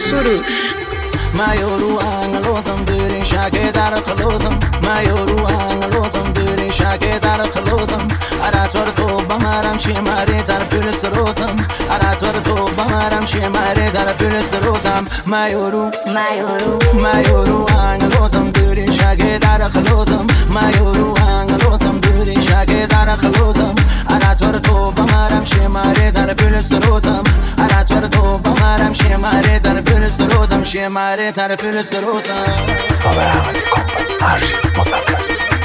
سروش مایورو انگلوتم دوری شاگه در قلوتم مایورو انگلوتم دوری شاگه در قلوتم اراتور تو بمارم چی ماری در پول سروتم اراتور تو بمارم چی ماری در پول سروتم مایورو انگلوتم دوری شاگه در قلوتم مایورو انگلوتم دوری شاگه در قلوتم اراتور تو بمارم چی ماری در پول سروتم اراتور تو بمارم چی ماری در پول سروتم شماره طرف سروتم صابر احمدی کمپانی ارشید مصفر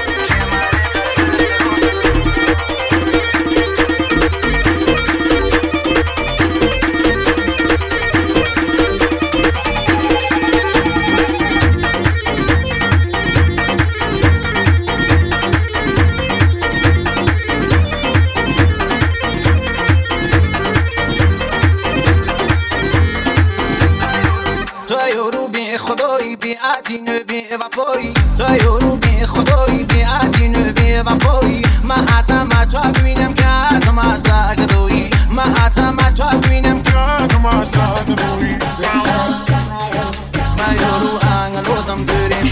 خدایی بی عتینه بی وفایی تو یورو بی خدایی بی عتینه بی وفایی من حتم تو ببینم که حتم از سگدویی من حتم تو ببینم که حتم از سگدویی من یورو انگلوتم دوری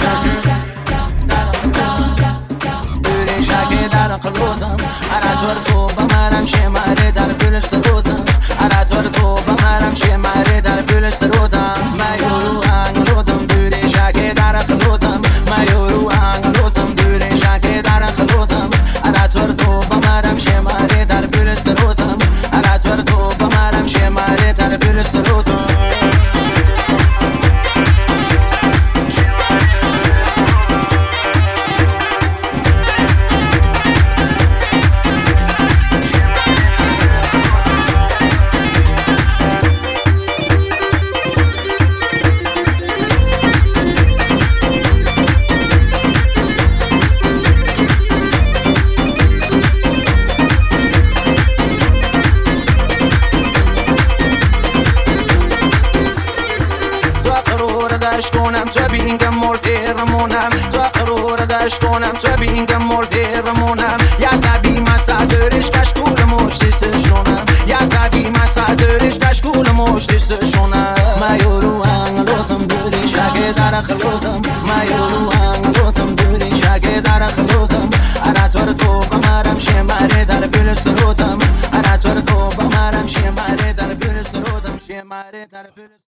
شاگه در قلوتم اراتور تو بمارم شماره در پول سروتم اراتور تو بمارم شماره در پول سروتم من یورو انگلوتم دوری شاگه در قلوتم من یورو انگلوتم دوری شاگه در قلوتم اراتور تو بمارم شماره در پول سروتم اراتور تو بمارم شماره در پول سروتم کنم تو بینگم مرده رمونم تو فرور داش کنم تو بینگم مرده رمونم یا سبی مسا دورش کشکول مشتی سشونم یا سبی مسا دورش کشکول مشتی سشونم مایورو انگلوتم دوری شاگه در قلوتم مایورو انگلوتم دوری شاگه در قلوتم اراتور تو بمارم شماره در پول سروتم اراتور تو بمارم شماره در پول سروتم شماره در پول